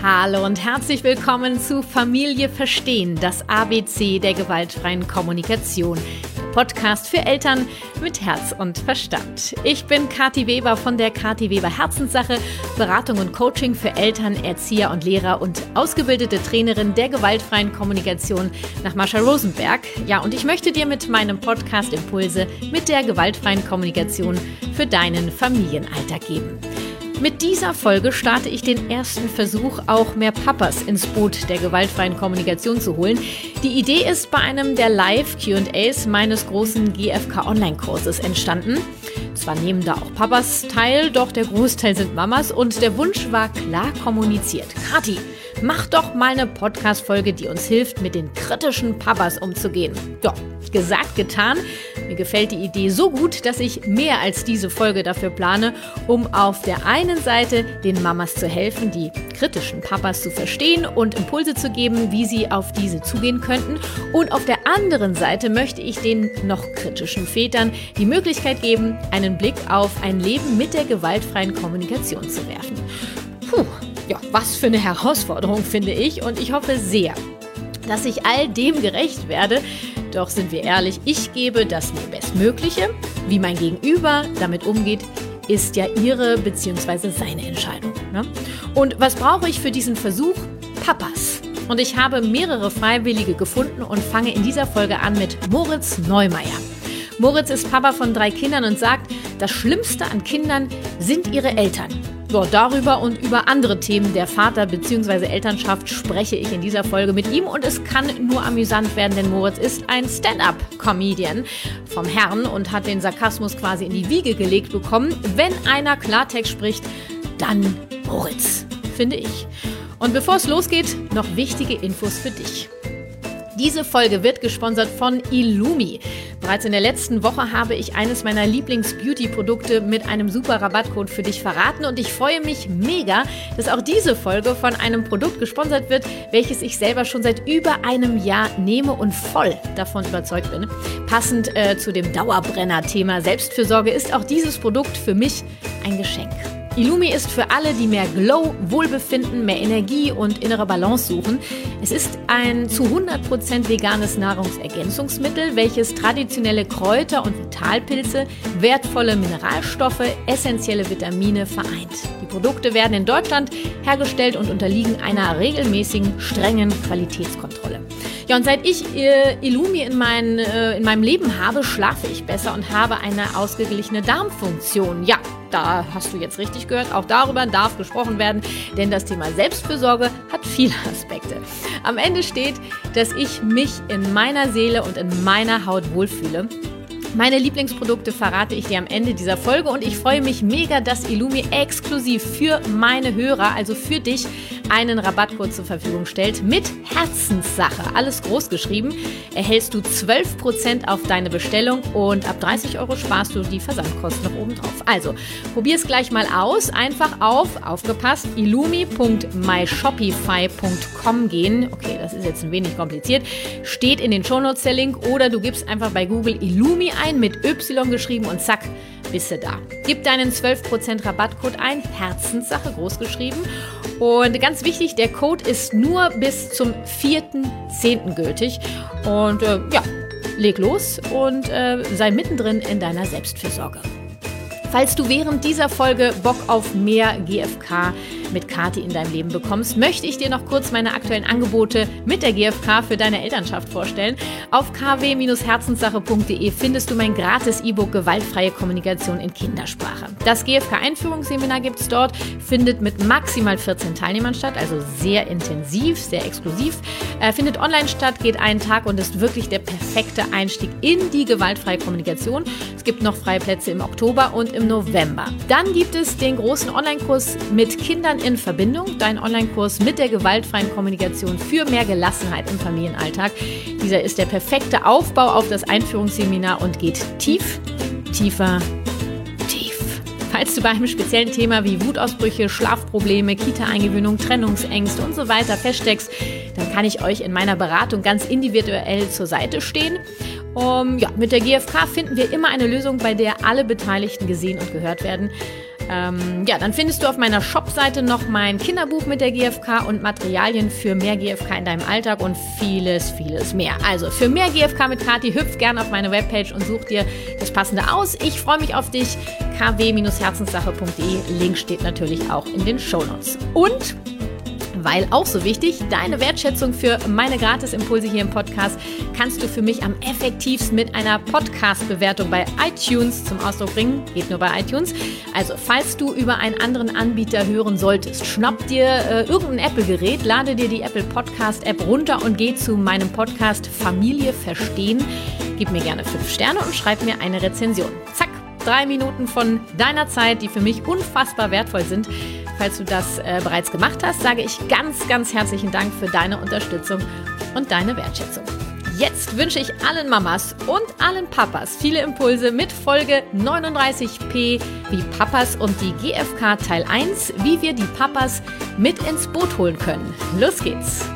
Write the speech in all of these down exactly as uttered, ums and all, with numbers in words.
Hallo und herzlich willkommen zu Familie Verstehen, das A B C der gewaltfreien Kommunikation. Podcast für Eltern mit Herz und Verstand. Ich bin Kathi Weber von der Kathi Weber Herzenssache, Beratung und Coaching für Eltern, Erzieher und Lehrer und ausgebildete Trainerin der gewaltfreien Kommunikation nach Marsha Rosenberg. Ja, und ich möchte dir mit meinem Podcast Impulse mit der gewaltfreien Kommunikation für deinen Familienalltag geben. Mit dieser Folge starte ich den ersten Versuch, auch mehr Papas ins Boot der gewaltfreien Kommunikation zu holen. Die Idee ist bei einem der Live-Q und A's meines großen G F K-Online-Kurses entstanden. Zwar nehmen da auch Papas teil, doch der Großteil sind Mamas und der Wunsch war klar kommuniziert. Kathi, mach doch mal eine Podcast-Folge, die uns hilft, mit den kritischen Papas umzugehen. Ja, gesagt, getan. Mir gefällt die Idee so gut, dass ich mehr als diese Folge dafür plane, um auf der einen Seite den Mamas zu helfen, die kritischen Papas zu verstehen und Impulse zu geben, wie sie auf diese zugehen könnten. Und auf der anderen Seite möchte ich den noch kritischen Vätern die Möglichkeit geben, einen Blick auf ein Leben mit der gewaltfreien Kommunikation zu werfen. Puh, ja, was für eine Herausforderung, finde ich. Und ich hoffe sehr, dass ich all dem gerecht werde. Doch sind wir ehrlich, ich gebe das mir Bestmögliche. Wie mein Gegenüber damit umgeht, ist ja ihre bzw. seine Entscheidung. Ne? Und was brauche ich für diesen Versuch? Papas. Und ich habe mehrere Freiwillige gefunden und fange in dieser Folge an mit Moritz Neumeier. Moritz ist Papa von drei Kindern und sagt, das Schlimmste an Kindern sind ihre Eltern. Ja, darüber und über andere Themen der Vater- bzw. Elternschaft spreche ich in dieser Folge mit ihm und es kann nur amüsant werden, denn Moritz ist ein Stand-up-Comedian vom Herrn und hat den Sarkasmus quasi in die Wiege gelegt bekommen. Wenn einer Klartext spricht, dann Moritz, finde ich. Und bevor es losgeht, noch wichtige Infos für dich. Diese Folge wird gesponsert von Illumi. Bereits in der letzten Woche habe ich eines meiner Lieblings-Beauty-Produkte mit einem super Rabattcode für dich verraten und ich freue mich mega, dass auch diese Folge von einem Produkt gesponsert wird, welches ich selber schon seit über einem Jahr nehme und voll davon überzeugt bin. Passend äh, zu dem Dauerbrenner-Thema Selbstfürsorge ist auch dieses Produkt für mich ein Geschenk. Illumi ist für alle, die mehr Glow, Wohlbefinden, mehr Energie und innere Balance suchen. Es ist ein zu hundert Prozent veganes Nahrungsergänzungsmittel, welches traditionelle Kräuter und Vitalpilze, wertvolle Mineralstoffe, essentielle Vitamine vereint. Die Produkte werden in Deutschland hergestellt und unterliegen einer regelmäßigen, strengen Qualitätskontrolle. Ja, und seit ich äh, Illumi in, mein, äh, in meinem Leben habe, schlafe ich besser und habe eine ausgeglichene Darmfunktion. Ja, da hast du jetzt richtig gehört, auch darüber darf gesprochen werden, denn das Thema Selbstfürsorge hat viele Aspekte. Am Ende steht, dass ich mich in meiner Seele und in meiner Haut wohlfühle. Meine Lieblingsprodukte verrate ich dir am Ende dieser Folge und ich freue mich mega, dass Illumi exklusiv für meine Hörer, also für dich, einen Rabattcode zur Verfügung stellt mit Herzenssache, alles groß geschrieben, erhältst du zwölf Prozent auf deine Bestellung und ab dreißig Euro sparst du die Versandkosten noch oben drauf. Also, probier es gleich mal aus, einfach auf, aufgepasst, illumi punkt my shopify punkt com gehen, okay, das ist jetzt ein wenig kompliziert, steht in den Shownotes der Link oder du gibst einfach bei Google Illumi ein, mit Y geschrieben und zack, bist du da. Gib deinen zwölf Prozent Rabattcode ein, Herzenssache groß geschrieben. Und ganz wichtig, der Code ist nur bis zum vierten zehnten gültig. Und äh, ja, leg los und äh, sei mittendrin in deiner Selbstfürsorge. Falls du während dieser Folge Bock auf mehr G F K mit Kathi in deinem Leben bekommst, möchte ich dir noch kurz meine aktuellen Angebote mit der G F K für deine Elternschaft vorstellen. Auf k w Bindestrich herzenssache punkt de findest du mein gratis E-Book Gewaltfreie Kommunikation in Kindersprache. Das G F K-Einführungsseminar gibt es dort, findet mit maximal vierzehn Teilnehmern statt, also sehr intensiv, sehr exklusiv, äh, findet online statt, geht einen Tag und ist wirklich der perfekte Einstieg in die gewaltfreie Kommunikation. Es gibt noch freie Plätze im Oktober und im November. Dann gibt es den großen Online-Kurs mit Kindern in Verbindung, dein Online-Kurs mit der gewaltfreien Kommunikation für mehr Gelassenheit im Familienalltag. Dieser ist der perfekte Aufbau auf das Einführungsseminar und geht tief, tiefer, tief. Falls du bei einem speziellen Thema wie Wutausbrüche, Schlafprobleme, Kita-Eingewöhnung, Trennungsängste und so weiter feststeckst, dann kann ich euch in meiner Beratung ganz individuell zur Seite stehen. Um, ja, mit der G F K finden wir immer eine Lösung, bei der alle Beteiligten gesehen und gehört werden. Ähm, ja, dann findest du auf meiner Shopseite noch mein Kinderbuch mit der G F K und Materialien für mehr G F K in deinem Alltag und vieles, vieles mehr. Also für mehr G F K mit Kathi, hüpf gerne auf meine Webpage und such dir das Passende aus. Ich freue mich auf dich. k w Bindestrich herzenssache punkt de. Link steht natürlich auch in den Shownotes. Und weil auch so wichtig, deine Wertschätzung für meine Gratisimpulse hier im Podcast kannst du für mich am effektivsten mit einer Podcast-Bewertung bei iTunes zum Ausdruck bringen. Geht nur bei iTunes. Also, falls du über einen anderen Anbieter hören solltest, schnapp dir äh, irgendein Apple-Gerät, lade dir die Apple Podcast-App runter und geh zu meinem Podcast Familie verstehen. Gib mir gerne fünf Sterne und schreib mir eine Rezension. Zack, drei Minuten von deiner Zeit, die für mich unfassbar wertvoll sind. Falls du das äh, bereits gemacht hast, sage ich ganz, ganz herzlichen Dank für deine Unterstützung und deine Wertschätzung. Jetzt wünsche ich allen Mamas und allen Papas viele Impulse mit Folge neununddreißig p wie Papas und die G F K Teil eins, wie wir die Papas mit ins Boot holen können. Los geht's!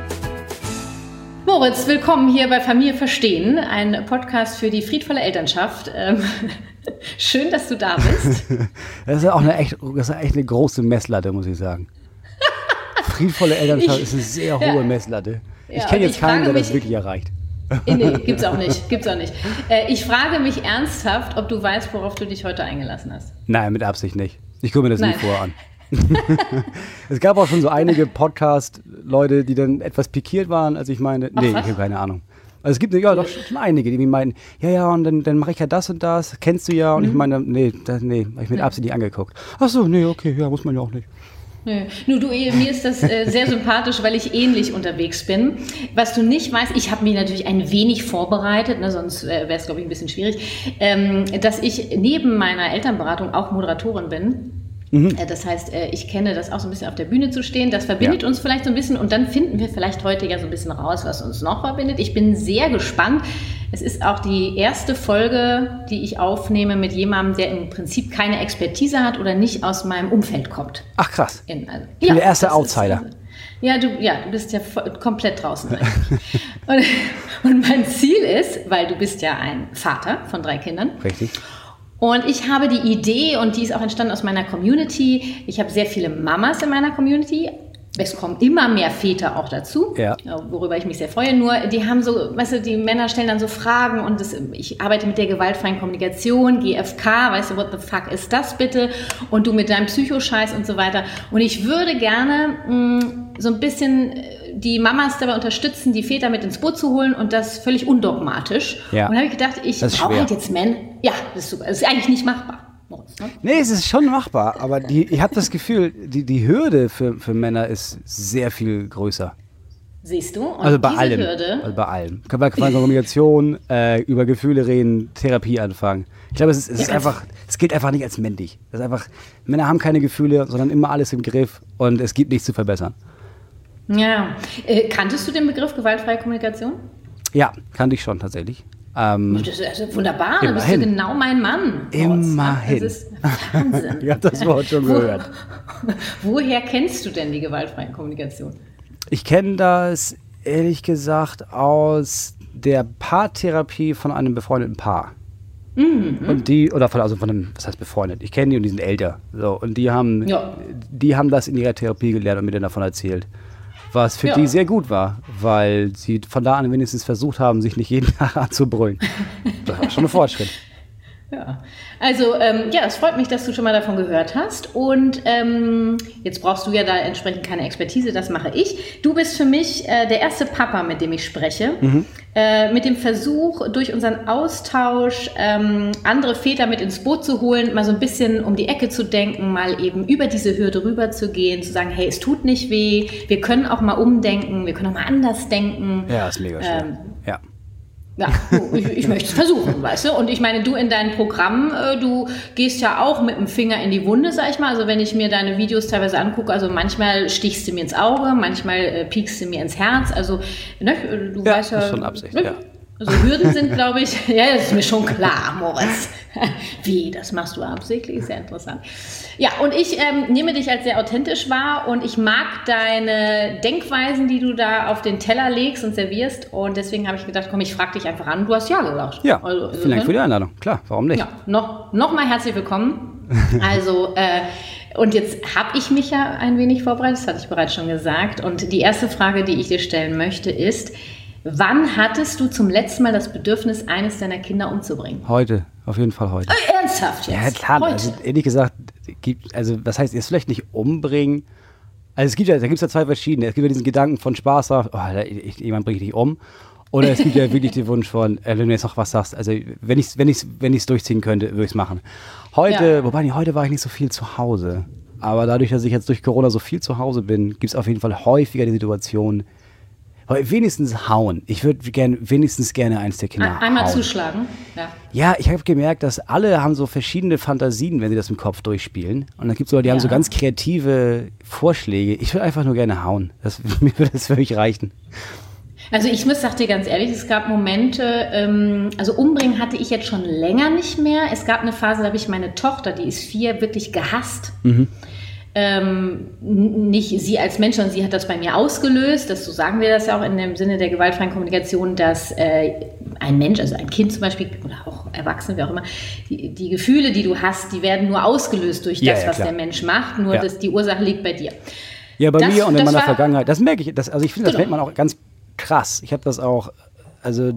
Moritz, willkommen hier bei Familie Verstehen, ein Podcast für die friedvolle Elternschaft. Ähm, schön, dass du da bist. Das ist ja auch eine echt, das ist echt eine große Messlatte, muss ich sagen. Friedvolle Elternschaft ich, ist eine sehr hohe ja. Messlatte. Ich ja, kenne jetzt ich keinen, der mich, das wirklich erreicht. Nee, gibt's auch nicht. Gibt's auch nicht. Äh, ich frage mich ernsthaft, ob du weißt, worauf du dich heute eingelassen hast. Nein, mit Absicht nicht. Ich gucke mir das Nein. nie vorher an. Es gab auch schon so einige Podcast-Leute, die dann etwas pikiert waren, als ich meine, nee, Ach, ich habe keine Ahnung. Also es gibt ja doch schon einige, die mir meinen, ja, ja, und dann, dann mache ich ja das und das, kennst du ja, und mhm. ich meine, nee, das, nee, habe ich mit Absicht nicht angeguckt. Ach so, nee, okay, ja, muss man ja auch nicht. Nö. Nur du, mir ist das äh, sehr sympathisch, weil ich ähnlich unterwegs bin. Was du nicht weißt, ich habe mich natürlich ein wenig vorbereitet, ne, sonst äh, wäre es, glaube ich, ein bisschen schwierig, ähm, dass ich neben meiner Elternberatung auch Moderatorin bin. Mhm. Das heißt, ich kenne das auch so ein bisschen auf der Bühne zu stehen. Das verbindet ja. uns vielleicht so ein bisschen und dann finden wir vielleicht heute ja so ein bisschen raus, was uns noch verbindet. Ich bin sehr gespannt. Es ist auch die erste Folge, die ich aufnehme mit jemandem, der im Prinzip keine Expertise hat oder nicht aus meinem Umfeld kommt. Ach krass. In, also, ich bin ja, der erste Outsider. Ist, ja, du, ja, du bist ja voll, komplett draußen eigentlich. und, und mein Ziel ist, weil du bist ja ein Vater von drei Kindern. Richtig. Und ich habe die Idee, und die ist auch entstanden aus meiner Community, ich habe sehr viele Mamas in meiner Community, es kommen immer mehr Väter auch dazu, ja. worüber ich mich sehr freue, nur die haben so, weißt du, die Männer stellen dann so Fragen und das, ich arbeite mit der gewaltfreien Kommunikation, G F K, weißt du, what the fuck ist das bitte? Und du mit deinem Psychoscheiß und so weiter. Und ich würde gerne mh, so ein bisschen die Mamas dabei unterstützen, die Väter mit ins Boot zu holen und das völlig undogmatisch. Ja. Und da habe ich gedacht, ich brauche halt jetzt Männer. Ja, das ist super. Das ist eigentlich nicht machbar. Nee, es ist schon machbar, aber die, ich habe das Gefühl, die, die Hürde für, für Männer ist sehr viel größer. Siehst du? Und also bei diese allem. Hürde, also bei allem. Bei Kommunikation, äh, über Gefühle reden, Therapie anfangen. Ich glaube, es ist, es ist ja, einfach, es gilt einfach nicht als männlich. Es ist einfach, Männer haben keine Gefühle, sondern immer alles im Griff und es gibt nichts zu verbessern. Ja. Äh, kanntest du den Begriff gewaltfreie Kommunikation? Ja, kannte ich schon tatsächlich. Ähm, das ist also wunderbar, da bist du genau mein Mann. Immerhin. Das ist Wahnsinn. Ich habe das Wort schon gehört. Wo, woher kennst du denn die gewaltfreie Kommunikation? Ich kenne das, ehrlich gesagt, aus der Paartherapie von einem befreundeten Paar. Mhm. Und die, oder von, also von einem, was heißt befreundet? Ich kenne die und die sind älter. So, und die haben, ja. die haben das in ihrer Therapie gelernt und mir dann davon erzählt. Was für ja. die sehr gut war, weil sie von da an wenigstens versucht haben, sich nicht jeden Tag anzubrüllen. Das war schon ein Fortschritt. Ja, also ähm, ja, es freut mich, dass du schon mal davon gehört hast und ähm, jetzt brauchst du ja da entsprechend keine Expertise, das mache ich. Du bist für mich äh, der erste Papa, mit dem ich spreche, mhm. äh, mit dem Versuch, durch unseren Austausch ähm, andere Väter mit ins Boot zu holen, mal so ein bisschen um die Ecke zu denken, mal eben über diese Hürde rüber zu gehen, zu sagen, hey, es tut nicht weh, wir können auch mal umdenken, wir können auch mal anders denken. Ja, ist mega schön. Ähm, ja. Ja, ich, ich möchte es versuchen, weißt du? Und ich meine, du in deinem Programm, äh, du gehst ja auch mit dem Finger in die Wunde, sag ich mal. Also wenn ich mir deine Videos teilweise angucke, also manchmal stichst du mir ins Auge, manchmal äh, piekst du mir ins Herz. Also, ne, du ja, weißt ja... Das ist schon Absicht, ne? ja. Also Hürden sind, glaube ich, ja, das ist mir schon klar, Moritz. Wie, das machst du absichtlich? Sehr interessant. Ja, und ich ähm, nehme dich als sehr authentisch wahr und ich mag deine Denkweisen, die du da auf den Teller legst und servierst und deswegen habe ich gedacht, komm, ich frage dich einfach an. Du hast ja gesagt. Ja, also, vielen Dank für die Einladung. Klar, warum nicht? Ja, noch, noch mal herzlich willkommen. Also, äh, und jetzt habe ich mich ja ein wenig vorbereitet, das hatte ich bereits schon gesagt. Und die erste Frage, die ich dir stellen möchte, ist, wann hattest du zum letzten Mal das Bedürfnis, eines deiner Kinder umzubringen? Heute, auf jeden Fall heute. Äh, ernsthaft jetzt? Ja, klar. Heute? Also, ehrlich gesagt, gibt, also was heißt jetzt vielleicht nicht umbringen? Also es gibt ja, da gibt es ja zwei verschiedene. Es gibt ja diesen Gedanken von spaßhaft, oh, ich, jemand bringt dich um. Oder es gibt ja wirklich den Wunsch von, äh, wenn du jetzt noch was sagst, also wenn ich es wenn ich's, wenn ich's durchziehen könnte, würde ich es machen. Heute, ja. wobei nee, heute war ich nicht so viel zu Hause. Aber dadurch, dass ich jetzt durch Corona so viel zu Hause bin, gibt es auf jeden Fall häufiger die Situation, wenigstens hauen. Ich würde gern, wenigstens gerne eins der Kinder Einmal hauen. zuschlagen? Ja, ja ich habe gemerkt, dass alle haben so verschiedene Fantasien, wenn sie das im Kopf durchspielen. Und dann gibt es Leute, die ja. haben so ganz kreative Vorschläge. Ich würde einfach nur gerne hauen. Das, mir würde das wirklich reichen. Also ich muss, sag dir ganz ehrlich, es gab Momente, ähm, also umbringen hatte ich jetzt schon länger nicht mehr. Es gab eine Phase, da habe ich meine Tochter, die ist vier, wirklich gehasst. Mhm. Ähm, nicht sie als Mensch, sondern sie hat das bei mir ausgelöst. Das, so sagen wir das ja auch in dem Sinne der gewaltfreien Kommunikation, dass äh, ein Mensch, also ein Kind zum Beispiel oder auch Erwachsene, wie auch immer, die, die Gefühle, die du hast, die werden nur ausgelöst durch ja, das, ja, was klar. der Mensch macht. Nur ja. dass die Ursache liegt bei dir. Ja, bei das, mir und in meiner war, Vergangenheit. Das merke ich. Das, also ich finde, das genau. merkt man auch ganz krass. Ich habe das auch, also,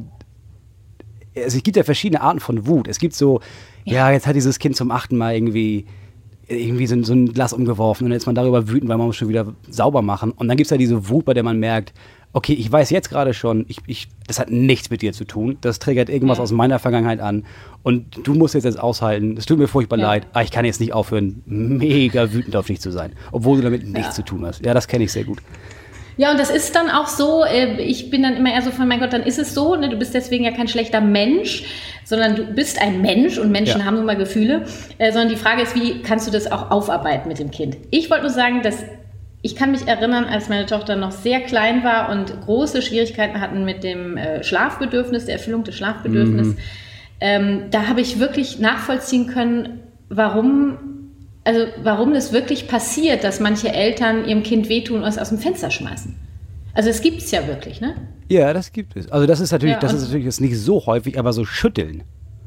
also es gibt ja verschiedene Arten von Wut. Es gibt so, ja, ja jetzt hat dieses Kind zum achten Mal irgendwie irgendwie so, so ein Glas umgeworfen und dann ist man darüber wütend, weil man muss schon wieder sauber machen. Und dann gibt es ja diese Wut, bei der man merkt, okay, ich weiß jetzt gerade schon, ich, ich, das hat nichts mit dir zu tun. Das triggert irgendwas ja. aus meiner Vergangenheit an. Und du musst jetzt jetzt aushalten. Es tut mir furchtbar ja. leid, aber ich kann jetzt nicht aufhören, mega wütend auf dich zu sein. Obwohl du damit nichts ja. zu tun hast. Ja, das kenne ich sehr gut. Ja, und das ist dann auch so, ich bin dann immer eher so von, mein Gott, dann ist es so, ne? Du bist deswegen ja kein schlechter Mensch, sondern du bist ein Mensch und Menschen ja. haben nun mal Gefühle, äh, sondern die Frage ist, wie kannst du das auch aufarbeiten mit dem Kind? Ich wollte nur sagen, dass ich kann mich erinnern, als meine Tochter noch sehr klein war und große Schwierigkeiten hatten mit dem äh, Schlafbedürfnis, der Erfüllung des Schlafbedürfnisses, mhm. ähm, da habe ich wirklich nachvollziehen können, warum Also warum das wirklich passiert, dass manche Eltern ihrem Kind wehtun und es aus dem Fenster schmeißen. Also es gibt es ja wirklich, ne? Ja, das gibt es. Also das ist natürlich, ja, das ist natürlich jetzt nicht so häufig, aber so schütteln.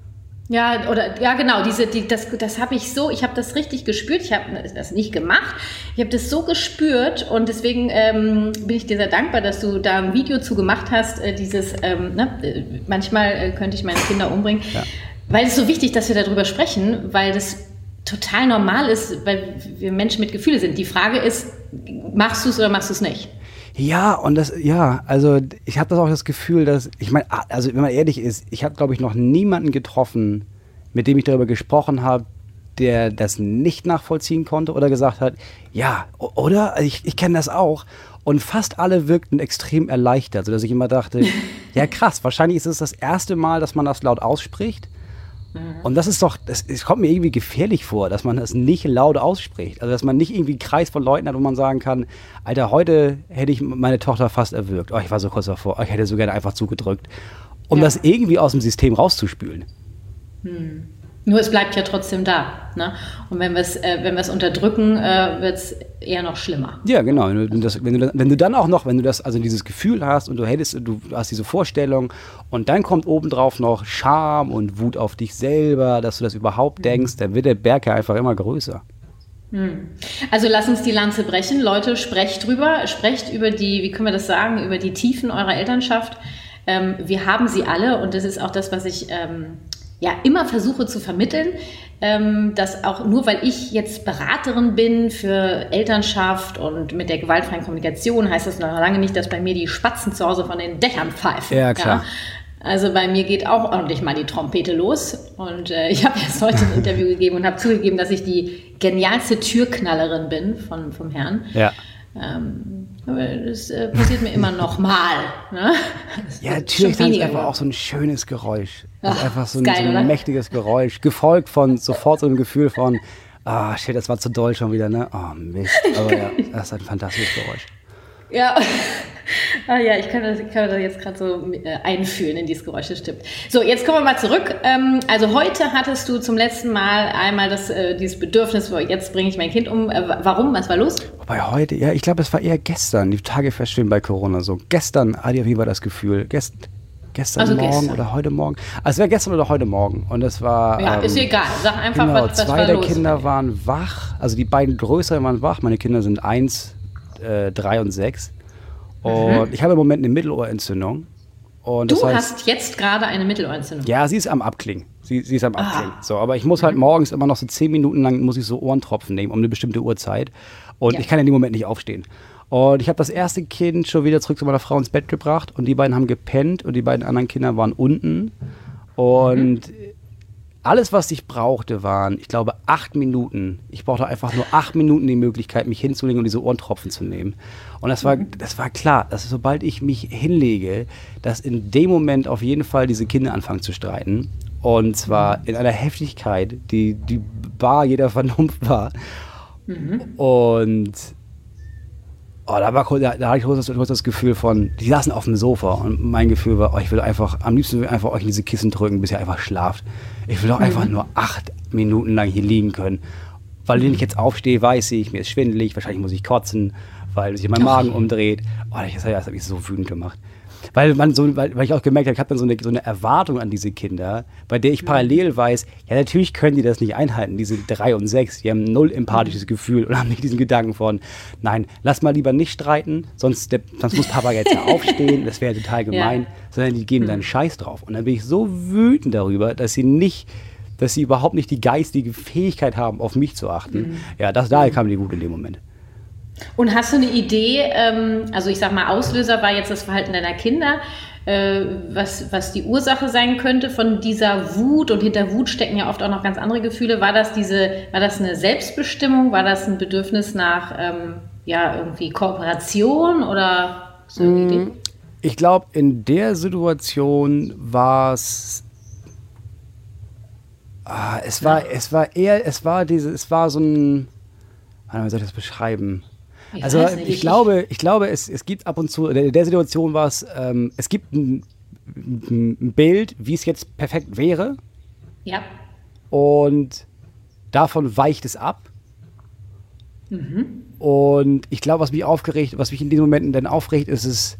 Ja, oder ja genau, diese, die, das, das habe ich so, ich habe das richtig gespürt, ich habe das nicht gemacht, ich habe das so gespürt und deswegen ähm, bin ich dir sehr dankbar, dass du da ein Video zu gemacht hast, äh, dieses, ähm, ne, äh, manchmal äh, könnte ich meine Kinder umbringen, ja. weil es ist so wichtig, dass wir darüber sprechen, weil das total normal ist, weil wir Menschen mit Gefühlen sind. Die Frage ist, machst du es oder machst du es nicht? Ja, und das, ja, also ich habe das auch das Gefühl, dass, ich meine, also wenn man ehrlich ist, ich habe, glaube ich, noch niemanden getroffen, mit dem ich darüber gesprochen habe, der das nicht nachvollziehen konnte oder gesagt hat, ja, oder? Also ich, ich kenne das auch. Und fast alle wirkten extrem erleichtert, sodass ich immer dachte, ja krass, wahrscheinlich ist es das erste Mal, dass man das laut ausspricht. Und das ist doch, das, es kommt mir irgendwie gefährlich vor, dass man das nicht laut ausspricht. Also dass man nicht irgendwie einen Kreis von Leuten hat, wo man sagen kann, Alter, heute hätte ich meine Tochter fast erwürgt. Oh, ich war so kurz davor, oh, ich hätte so gerne einfach zugedrückt. Um ja. das irgendwie aus dem System rauszuspülen. Hm. Nur es bleibt ja trotzdem da. Ne? Und wenn wir es äh, wenn wir es unterdrücken, äh, wird es eher noch schlimmer. Ja, genau. Wenn du, das, wenn, du, wenn du dann auch noch, wenn du das, also dieses Gefühl hast und du hättest, du hast diese Vorstellung und dann kommt obendrauf noch Scham und Wut auf dich selber, dass du das überhaupt mhm. denkst, dann wird der Berg ja einfach immer größer. Hm. Also lass uns die Lanze brechen. Leute, sprecht drüber. Sprecht über die, wie können wir das sagen, über die Tiefen eurer Elternschaft. Ähm, wir haben sie alle und das ist auch das, was ich ähm, ja immer versuche zu vermitteln, ähm, dass auch nur weil ich jetzt Beraterin bin für Elternschaft und mit der gewaltfreien Kommunikation, heißt das noch lange nicht, dass bei mir die Spatzen zu Hause von den Dächern pfeifen. Ja, klar. Ja? Also bei mir geht auch ordentlich mal die Trompete los und äh, ich habe jetzt heute ein Interview gegeben und habe zugegeben, dass ich die genialste Türknallerin bin von, vom Herrn. Ja. Ähm, das äh, passiert mir immer noch mal. Ne? Ja, natürlich ist einfach auch so ein schönes Geräusch. Das ist Ach, einfach so ein, geil, so ein mächtiges Geräusch, gefolgt von sofort so einem Gefühl von, ah, oh, shit, das war zu doll schon wieder, ne? Oh, Mist. Aber ja, das ist ein fantastisches Geräusch. Ja, ah, ja, ich kann das, ich kann das jetzt gerade so äh, einfühlen in dieses Geräusch, das stimmt. So, jetzt kommen wir mal zurück. Ähm, also heute hattest du zum letzten Mal einmal das, äh, dieses Bedürfnis, jetzt bringe ich mein Kind um. Äh, warum? Was war los? Wobei heute, ja, ich glaube, es war eher gestern. Die Tage feststehen bei Corona so. Gestern hatte ich auf jeden Fall das Gefühl, gest, gestern Also Morgen gestern. oder heute Morgen. Also es war gestern oder heute Morgen. Und das war. Ja, ähm, ist egal. Sag einfach, genau, was, was zwei war der los. Kinder waren wach. Also die beiden größeren waren wach. Meine Kinder sind eins, äh, drei und sechs. Und mhm. ich habe im Moment eine Mittelohrentzündung. Und du das heißt, hast jetzt gerade eine Mittelohrentzündung? Ja, sie ist am Abklingen. Sie, sie ist am Abklingen. Ah. So, aber ich muss halt morgens immer noch so zehn Minuten lang muss ich so Ohrentropfen nehmen um eine bestimmte Uhrzeit. Und ja. ich kann in dem Moment nicht aufstehen. Und ich habe das erste Kind schon wieder zurück zu meiner Frau ins Bett gebracht und die beiden haben gepennt und die beiden anderen Kinder waren unten. Und mhm. alles, was ich brauchte, waren, ich glaube, acht Minuten. Ich brauchte einfach nur acht Minuten die Möglichkeit, mich hinzulegen und diese Ohrentropfen zu nehmen. Und das war, das war klar, dass sobald ich mich hinlege, dass in dem Moment auf jeden Fall diese Kinder anfangen zu streiten. Und zwar in einer Heftigkeit, die, die bar jeder Vernunft war. Mhm. Und oh, da, war, da, da hatte ich kurz das, das Gefühl von, die saßen auf dem Sofa und mein Gefühl war, oh, ich will einfach, am liebsten will ich einfach euch in diese Kissen drücken, bis ihr einfach schlaft. Ich will doch mhm. einfach nur acht Minuten lang hier liegen können. Weil wenn ich jetzt aufstehe, weiß ich, mir ist schwindelig, wahrscheinlich muss ich kotzen, weil sich mein Magen oh. umdreht. Oh, das, das hat mich so wütend gemacht. Weil, man so, weil, weil ich auch gemerkt habe, ich habe dann so eine, so eine Erwartung an diese Kinder, bei der ich parallel weiß, ja natürlich können die das nicht einhalten, die sind drei und sechs, die haben null empathisches Gefühl und haben nicht diesen Gedanken von, nein, lass mal lieber nicht streiten, sonst, der, sonst muss Papa jetzt ja aufstehen, das wäre total gemein, ja. sondern die geben dann Scheiß drauf. Und dann bin ich so wütend darüber, dass sie nicht, dass sie überhaupt nicht die geistige Fähigkeit haben, auf mich zu achten. Mhm. Ja, das, daher kam die Wut in dem Moment. Und hast du eine Idee, ähm, also ich sag mal, Auslöser war jetzt das Verhalten deiner Kinder, äh, was, was die Ursache sein könnte von dieser Wut, und hinter Wut stecken ja oft auch noch ganz andere Gefühle. War das diese, war das eine Selbstbestimmung? War das ein Bedürfnis nach ähm, ja, irgendwie Kooperation oder so eine mmh, Idee? Ich glaube, in der Situation war es ah, es war, ja. es war eher, es war diese, es war so ein, wie soll ich das beschreiben? Ich also nicht, ich, ich glaube, ich glaube, es, es gibt ab und zu, in der Situation war es, ähm, es gibt ein, ein Bild, wie es jetzt perfekt wäre. Ja. Und davon weicht es ab. Mhm. Und ich glaube, was mich aufgeregt, was mich in diesen Momenten dann aufregt, ist es.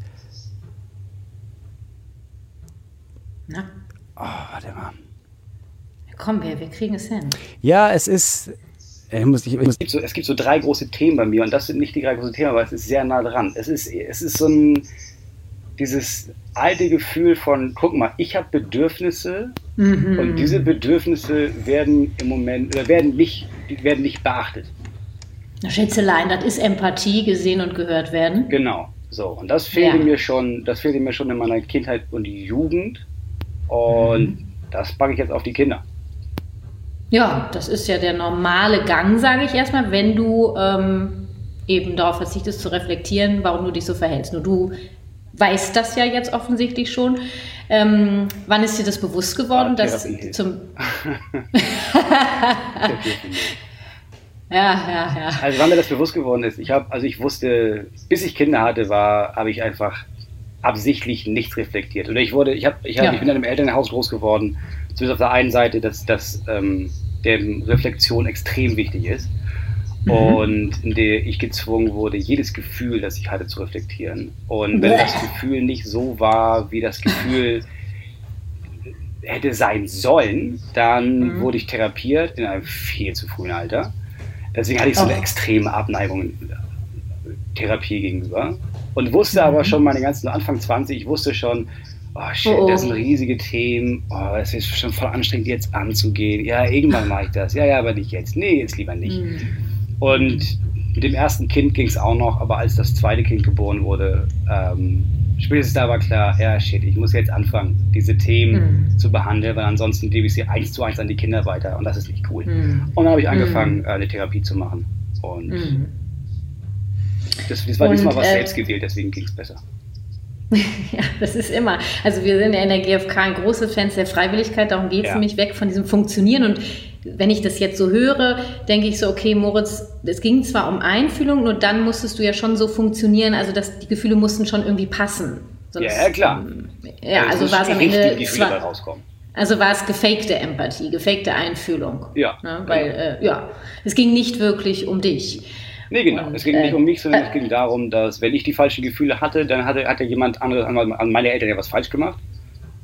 Na? Oh, warte mal. Komm, wir, wir kriegen es hin. Ja, es ist. Ich muss, ich, ich muss, es, gibt so, es gibt so drei große Themen bei mir und das sind nicht die drei großen Themen, aber es ist sehr nah dran. Es ist, es ist so ein, dieses alte Gefühl von, guck mal, ich habe Bedürfnisse mhm. und diese Bedürfnisse werden im Moment, oder werden nicht, werden nicht beachtet. Na Schätzelein, das ist Empathie, gesehen und gehört werden. Genau, so. Und das fehlte ja. mir schon, das fehlte mir schon in meiner Kindheit und Jugend und mhm. das packe ich jetzt auf die Kinder. Ja, das ist ja der normale Gang, sage ich erstmal, wenn du ähm, eben darauf verzichtest zu reflektieren, warum du dich so verhältst. Nur du weißt das ja jetzt offensichtlich schon. Ähm, wann ist dir das bewusst geworden? Ja, dass zum ja, ja, ja. Also wann mir das bewusst geworden ist, ich habe, also ich wusste, bis ich Kinder hatte, war, habe ich einfach absichtlich nichts reflektiert. Oder ich wurde, ich habe, ich, hab, ja. ich bin in einem Elternhaus groß geworden. Zumindest auf der einen Seite, dass, dass ähm, der Reflexion extrem wichtig ist mhm. und in der ich gezwungen wurde, jedes Gefühl, das ich hatte, zu reflektieren. Und wenn das Gefühl nicht so war, wie das Gefühl hätte sein sollen, dann mhm. wurde ich therapiert in einem viel zu frühen Alter. Deswegen hatte ich so eine oh. extreme Abneigung Therapie gegenüber und wusste mhm. aber schon meine ganzen Anfang zwanzig, ich wusste schon, oh shit, oh. das sind riesige Themen, oh, es ist schon voll anstrengend, jetzt anzugehen. Ja, irgendwann mache ich das. Ja, ja, aber nicht jetzt. Nee, jetzt lieber nicht. Mhm. Und mit dem ersten Kind ging es auch noch, aber als das zweite Kind geboren wurde, ähm, spätestens da war klar, ja shit, ich muss jetzt anfangen, diese Themen mhm. zu behandeln, weil ansonsten gebe ich sie eins zu eins an die Kinder weiter und das ist nicht cool. Mhm. Und dann habe ich angefangen, mhm. eine Therapie zu machen. Und mhm. das, das war und, diesmal was äh, selbst gewählt, deswegen ging es besser. Ja, das ist immer. Also wir sind ja in der G F K ein große Fans der Freiwilligkeit, darum geht es ja. nämlich weg von diesem Funktionieren. Und wenn ich das jetzt so höre, denke ich so, okay, Moritz, es ging zwar um Einfühlung, nur dann musstest du ja schon so funktionieren, also dass die Gefühle mussten schon irgendwie passen. Sonst, ja, ja, klar. Ja, also, also war es am Ende zwar, rauskommen. Also war es gefakte Empathie, gefakte Einfühlung. Ja. Ne? Weil, genau. äh, ja, es ging nicht wirklich um dich. Nee, genau. Und, es ging äh, nicht um mich, sondern äh, es ging darum, dass, wenn ich die falschen Gefühle hatte, dann hatte, hatte jemand anderes, an meine Eltern ja was falsch gemacht.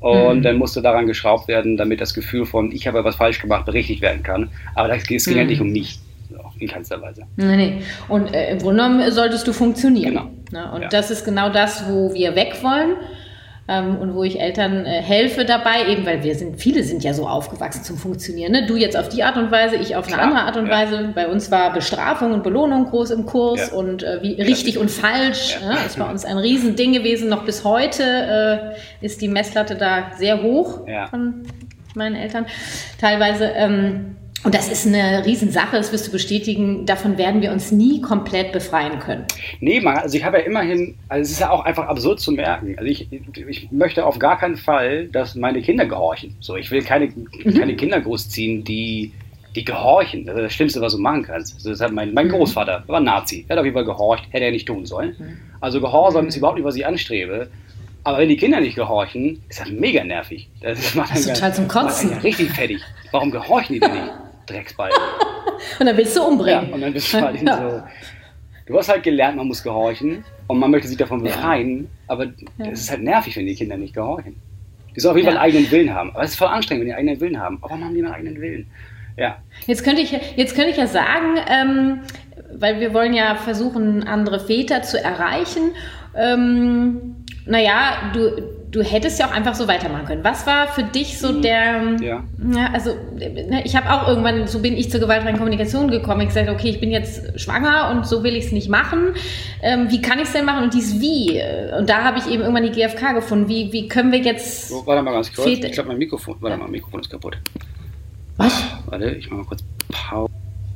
Und mhm. dann musste daran geschraubt werden, damit das Gefühl von, ich habe was falsch gemacht, berichtigt werden kann. Aber das, es ging mhm. ja nicht um mich. In keinster Weise. Nee, nee. Und äh, im Grunde genommen solltest du funktionieren. Genau. Ne? Und ja. das ist genau das, wo wir weg wollen ähm, und wo ich Eltern äh, helfe dabei, eben weil wir sind, viele sind ja so aufgewachsen zum Funktionieren. Ne? Du jetzt auf die Art und Weise, ich auf eine Klar. andere Art und ja. Weise. Bei uns war Bestrafung und Belohnung groß im Kurs ja. und äh, wie, richtig ja. und falsch. Ja. Ne? Ist bei uns ein Riesending gewesen. Noch bis heute äh, ist die Messlatte da sehr hoch ja. von meinen Eltern teilweise. Ähm, Und das ist eine Riesensache, das wirst du bestätigen, davon werden wir uns nie komplett befreien können. Nee, man, also ich habe ja immerhin, also es ist ja auch einfach absurd zu merken, also ich, ich möchte auf gar keinen Fall, dass meine Kinder gehorchen. So, ich will keine, mhm. keine Kinder großziehen, die, die gehorchen. Das ist das Schlimmste, was du machen kannst. Also das hat mein, mein Großvater, war ein Nazi, der hat auf jeden Fall gehorcht, hätte er nicht tun sollen. Mhm. Also Gehorsam mhm. ist überhaupt nicht, was ich anstrebe. Aber wenn die Kinder nicht gehorchen, ist das mega nervig. Das macht das ist total zum Kotzen. Ja richtig fertig. Warum gehorchen die denn nicht? Drecksball. Und dann willst du umbringen. Ja, und dann bist du halt ja. so. Du hast halt gelernt, man muss gehorchen und man möchte sich davon befreien, aber es ja. ist halt nervig, wenn die Kinder nicht gehorchen. Die sollen auf jeden Fall ja. einen eigenen Willen haben. Aber es ist voll anstrengend, wenn die einen eigenen Willen haben. Aber warum haben die einen eigenen Willen? Ja. Jetzt könnte ich, jetzt könnte ich ja sagen, ähm, weil wir wollen ja versuchen, andere Väter zu erreichen. Ähm, naja, du, du hättest ja auch einfach so weitermachen können. Was war für dich so der, ja. ja, also ich habe auch irgendwann, so bin ich zur gewaltfreien Kommunikation gekommen. Ich gesagt, okay, ich bin jetzt schwanger und so will ich es nicht machen. Ähm, wie kann ich es denn machen? Und dies Wie? Und da habe ich eben irgendwann die G F K gefunden. Wie, wie können wir jetzt... So, warte mal ganz kurz. Väter ich glaube, mein Mikrofon, warte mal, mein Mikrofon ist kaputt. Was? Warte, ich mache mal kurz Pause.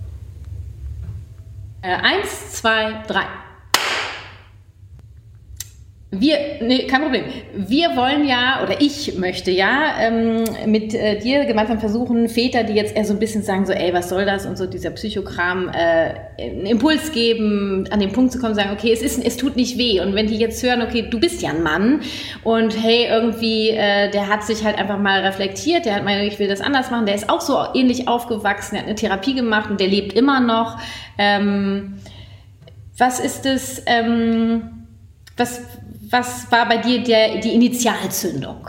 Äh, eins, zwei, drei. Wir, nee, kein Problem. Wir wollen ja, oder ich möchte ja ähm, mit äh, dir gemeinsam versuchen, Väter, die jetzt eher so ein bisschen sagen, so, ey, was soll das und so, dieser Psychokram, äh, einen Impuls geben, an den Punkt zu kommen, sagen, okay, es ist, es tut nicht weh. Und wenn die jetzt hören, okay, du bist ja ein Mann und hey, irgendwie, äh, der hat sich halt einfach mal reflektiert, der hat mal, ich will das anders machen, der ist auch so ähnlich aufgewachsen, der hat eine Therapie gemacht und der lebt immer noch. Ähm, was ist es, ähm, was... Was war bei dir der, die Initialzündung?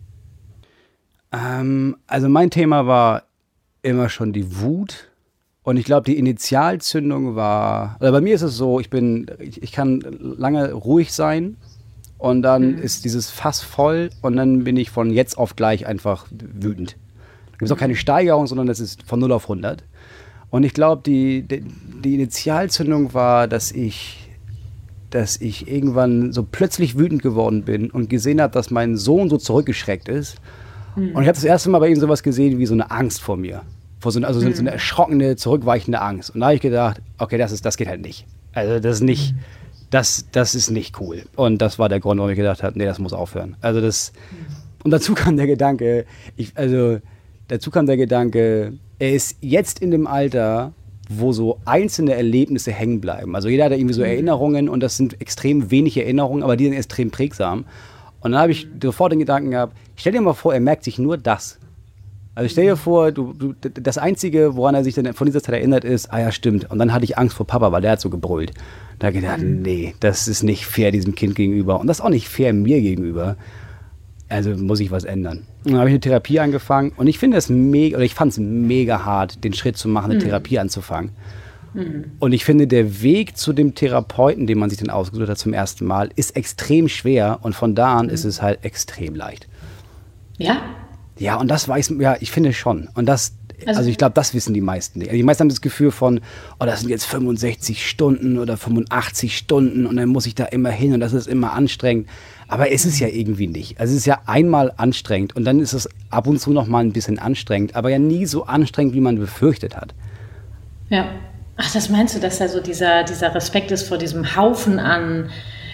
Ähm, also mein Thema war immer schon die Wut. Und ich glaube, die Initialzündung war, oder bei mir ist es so, ich bin, ich, ich kann lange ruhig sein und dann mhm. ist dieses Fass voll und dann bin ich von jetzt auf gleich einfach wütend. Da gibt es auch keine Steigerung, sondern das ist von null auf hundert. Und ich glaube, die, die, die Initialzündung war, dass ich dass ich irgendwann so plötzlich wütend geworden bin und gesehen habe, dass mein Sohn so zurückgeschreckt ist. Mhm. Und ich habe das erste Mal bei ihm sowas gesehen wie so eine Angst vor mir. Vor so, also mhm. so eine erschrockene, zurückweichende Angst. Und da habe ich gedacht, okay, das, ist, das geht halt nicht. Also das ist nicht, das, das ist nicht cool. Und das war der Grund, warum ich gedacht habe, nee, das muss aufhören. Also das, und dazu kam der Gedanke, ich, also dazu kam der Gedanke, er ist jetzt in dem Alter, wo so einzelne Erlebnisse hängen bleiben. Also jeder hat da irgendwie so Erinnerungen und das sind extrem wenig Erinnerungen, aber die sind extrem prägsam. Und dann habe ich sofort den Gedanken gehabt, stell dir mal vor, er merkt sich nur das. Also stell dir vor, du, du, das Einzige, woran er sich dann von dieser Zeit erinnert, ist, ah ja, stimmt. Und dann hatte ich Angst vor Papa, weil der hat so gebrüllt. Da habe ich gedacht, nee, das ist nicht fair diesem Kind gegenüber. Und das ist auch nicht fair mir gegenüber. Also muss ich was ändern. Und dann habe ich eine Therapie angefangen und ich finde es mega, oder ich fand es mega hart, den Schritt zu machen, eine mhm. Therapie anzufangen. Mhm. Und ich finde, der Weg zu dem Therapeuten, den man sich dann ausgesucht hat zum ersten Mal, ist extrem schwer und von da an mhm. ist es halt extrem leicht. Ja? Ja, und das weiß, ja, ich finde schon. Und das, also, also ich glaube, das wissen die meisten nicht. Also die meisten haben das Gefühl von, oh, das sind jetzt fünfundsechzig Stunden oder fünfundachtzig Stunden und dann muss ich da immer hin und das ist immer anstrengend. Aber es ist ja irgendwie nicht. Also es ist ja einmal anstrengend und dann ist es ab und zu noch mal ein bisschen anstrengend, aber ja nie so anstrengend, wie man befürchtet hat. Ja. Ach, das meinst du, dass da so dieser, dieser Respekt ist vor diesem Haufen an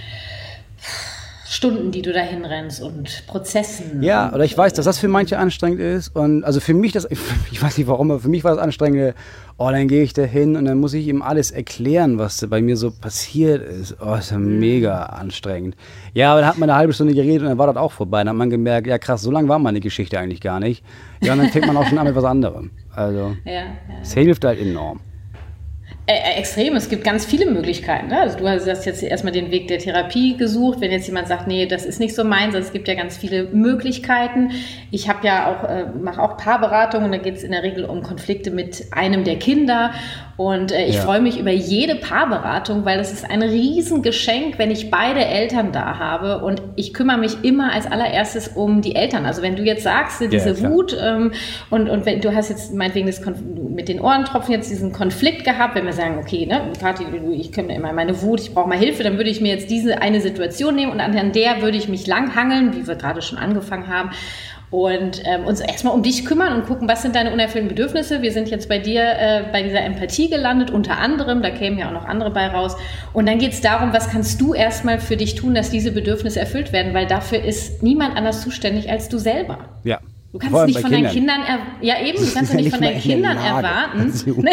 Stunden, die du da hinrennst und Prozessen. Ja, oder ich weiß, dass das für manche anstrengend ist und also für mich, das, ich weiß nicht warum, aber für mich war das anstrengend, oh, dann gehe ich da hin und dann muss ich ihm alles erklären, was bei mir so passiert ist. Oh, ist ja mega anstrengend. Ja, aber dann hat man eine halbe Stunde geredet und dann war das auch vorbei. Dann hat man gemerkt, ja krass, so lange war meine Geschichte eigentlich gar nicht. Ja, und dann fängt man auch schon an mit was anderem. Also, ja, ja. Es hilft halt enorm. Äh, extrem, es gibt ganz viele Möglichkeiten. Ne? Also du hast jetzt erstmal den Weg der Therapie gesucht, wenn jetzt jemand sagt, nee, das ist nicht so meins, es gibt ja ganz viele Möglichkeiten. Ich habe ja auch, äh, mache auch Paarberatungen und da geht es in der Regel um Konflikte mit einem der Kinder und äh, ich ja. freue mich über jede Paarberatung, weil das ist ein Riesengeschenk, wenn ich beide Eltern da habe und ich kümmere mich immer als allererstes um die Eltern. Also wenn du jetzt sagst, diese ja, Wut ähm, und, und wenn du hast jetzt meinetwegen das Konf- mit den Ohrentropfen jetzt diesen Konflikt gehabt, wenn wir sagen, okay, ne, Kathi, ich kenne immer meine Wut, ich brauche mal Hilfe, dann würde ich mir jetzt diese eine Situation nehmen und an der würde ich mich langhangeln, wie wir gerade schon angefangen haben und ähm, uns erstmal um dich kümmern und gucken, was sind deine unerfüllten Bedürfnisse. Wir sind jetzt bei dir äh, bei dieser Empathie gelandet, unter anderem, da kämen ja auch noch andere bei raus und dann geht es darum, was kannst du erstmal für dich tun, dass diese Bedürfnisse erfüllt werden, weil dafür ist niemand anders zuständig als du selber. Ja. Du kannst nicht von Kindern. deinen Kindern, er- ja eben, du kannst ja nicht von deinen Kindern erwarten. Nee.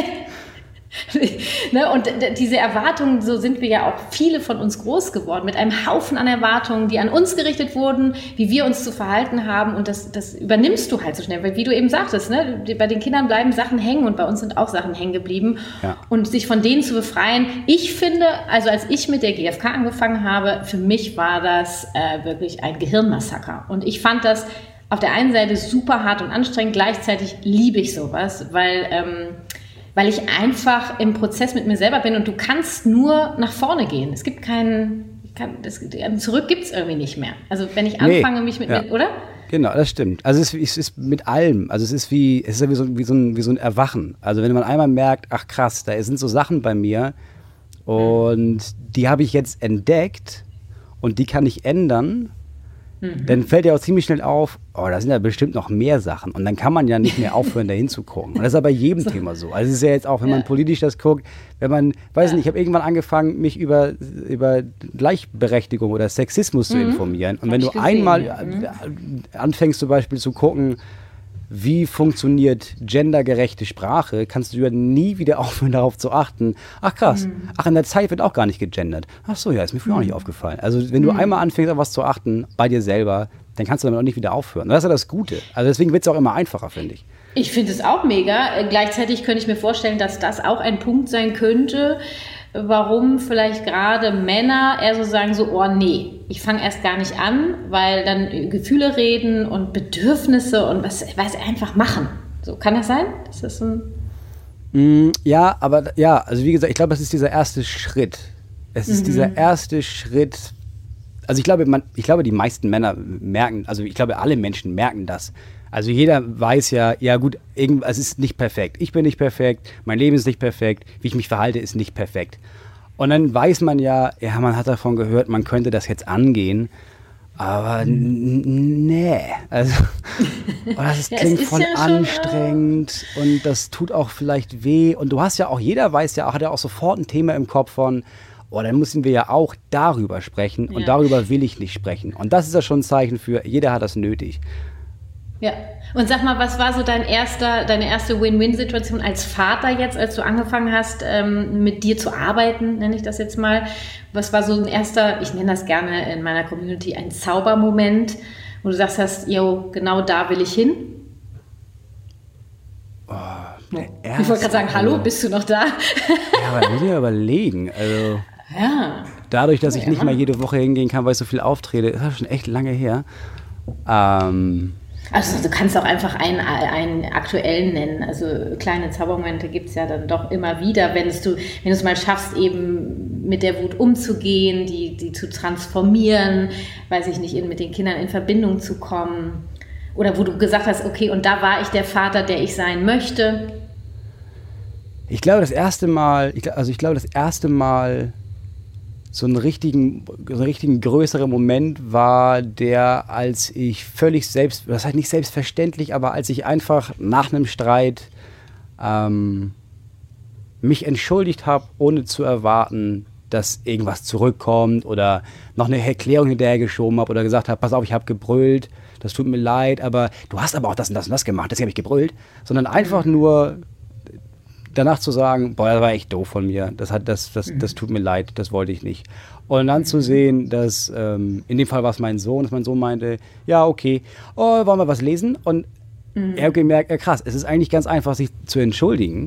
Ne, und d- diese Erwartungen, so sind wir ja auch viele von uns groß geworden, mit einem Haufen an Erwartungen, die an uns gerichtet wurden, wie wir uns zu verhalten haben und das, das übernimmst du halt so schnell, weil wie du eben sagtest, ne, bei den Kindern bleiben Sachen hängen und bei uns sind auch Sachen hängen geblieben ja. und sich von denen zu befreien. Ich finde, also als ich mit der G F K angefangen habe, für mich war das äh, wirklich ein Gehirnmassaker und ich fand das auf der einen Seite super hart und anstrengend, gleichzeitig liebe ich sowas, weil ähm, weil ich einfach im Prozess mit mir selber bin und du kannst nur nach vorne gehen. Es gibt keinen, kann, das, zurück gibt es irgendwie nicht mehr. Also wenn ich anfange, nee, mich mit, ja. mit, oder? Genau, das stimmt. Also es ist, es ist mit allem, also es ist wie, es ist ja wie so, wie, so ein, wie so ein Erwachen. Also wenn man einmal merkt, ach krass, da sind so Sachen bei mir und die habe ich jetzt entdeckt und die kann ich ändern, mhm. dann fällt ja auch ziemlich schnell auf, oh, da sind ja bestimmt noch mehr Sachen. Und dann kann man ja nicht mehr aufhören, da hinzugucken. Und das ist aber bei jedem so. Thema so. Also es ist ja jetzt auch, wenn ja. man politisch das guckt, wenn man, weiß ja. nicht, ich habe irgendwann angefangen, mich über, über Gleichberechtigung oder Sexismus mhm. zu informieren. Und hab wenn du gesehen, einmal ja. mhm. anfängst zum Beispiel zu gucken, wie funktioniert gendergerechte Sprache, kannst du ja nie wieder aufhören, darauf zu achten. Ach krass, mhm. ach in der Zeit wird auch gar nicht gegendert. Ach so, ja, ist mir früher mhm. auch nicht aufgefallen. Also wenn du mhm. einmal anfängst, auf was zu achten, bei dir selber, dann kannst du damit auch nicht wieder aufhören. Und das ist ja das Gute. Also deswegen wird es auch immer einfacher, finde ich. Ich finde es auch mega. Gleichzeitig könnte ich mir vorstellen, dass das auch ein Punkt sein könnte, warum vielleicht gerade Männer eher so sagen, so, oh nee, ich fange erst gar nicht an, weil dann Gefühle reden und Bedürfnisse und was, was einfach machen. So, kann das sein? Das ist ein mm, ja, aber ja, also wie gesagt, ich glaube, das ist dieser erste Schritt. Es ist mhm. dieser erste Schritt. Also ich glaube, man, ich glaube, die meisten Männer merken, also ich glaube, alle Menschen merken das. Also jeder weiß ja, ja gut, es ist nicht perfekt. Ich bin nicht perfekt, mein Leben ist nicht perfekt, wie ich mich verhalte, ist nicht perfekt. Und dann weiß man ja, ja, man hat davon gehört, man könnte das jetzt angehen, aber n- nee. Also, oh, das ist, ja, klingt voll ja anstrengend schon, äh... und das tut auch vielleicht weh. Und du hast ja auch, jeder weiß ja auch, hat ja auch sofort ein Thema im Kopf von, oh, dann müssen wir ja auch darüber sprechen und ja. darüber will ich nicht sprechen. Und das ist ja schon ein Zeichen für, jeder hat das nötig. Ja, und sag mal, was war so dein erster, deine erste Win-Win-Situation als Vater jetzt, als du angefangen hast, ähm, mit dir zu arbeiten, nenne ich das jetzt mal. Was war so ein erster, ich nenne das gerne in meiner Community, ein Zaubermoment, wo du sagst hast, yo, genau da will ich hin? Oh, ich wollte gerade sagen, hallo, bist du noch da? Ja, aber muss ich ja überlegen. Also, ja. Dadurch, dass ja, ich nicht ja. mal jede Woche hingehen kann, weil ich so viel auftrete, ist das schon echt lange her. Ähm... Also du kannst auch einfach einen, einen aktuellen nennen. Also kleine Zaubermomente gibt es ja dann doch immer wieder, wenn du, wenn du es mal schaffst, eben mit der Wut umzugehen, die, die zu transformieren, weiß ich nicht, in, mit den Kindern in Verbindung zu kommen. Oder wo du gesagt hast, okay, und da war ich der Vater, der ich sein möchte. Ich glaube, das erste Mal, ich, also ich glaube, das erste Mal so einen richtigen, so einen richtigen größeren Moment war der, als ich völlig selbst, das heißt nicht selbstverständlich, aber als ich einfach nach einem Streit ähm, mich entschuldigt habe, ohne zu erwarten, dass irgendwas zurückkommt oder noch eine Erklärung hinterhergeschoben habe oder gesagt habe, pass auf, ich habe gebrüllt, das tut mir leid, aber du hast aber auch das und das und das gemacht, deswegen habe ich gebrüllt, sondern einfach nur danach zu sagen, boah, das war echt doof von mir, das, hat, das, das, das tut mir leid, das wollte ich nicht. Und dann zu sehen, dass, ähm, in dem Fall war es mein Sohn, dass mein Sohn meinte, ja, okay, oh, wollen wir was lesen? Und mhm. er hat gemerkt, ja, krass, es ist eigentlich ganz einfach, sich zu entschuldigen.